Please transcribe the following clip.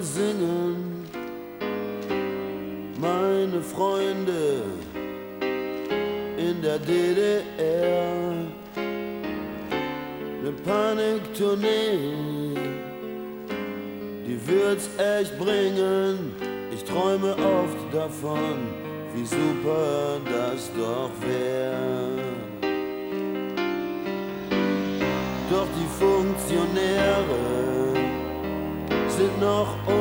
singen, meine Freunde in der DDR. Ne Paniktournee, die wird's echt bringen. Ich träume oft davon, wie super das doch wär. Doch die Funktionäre sind noch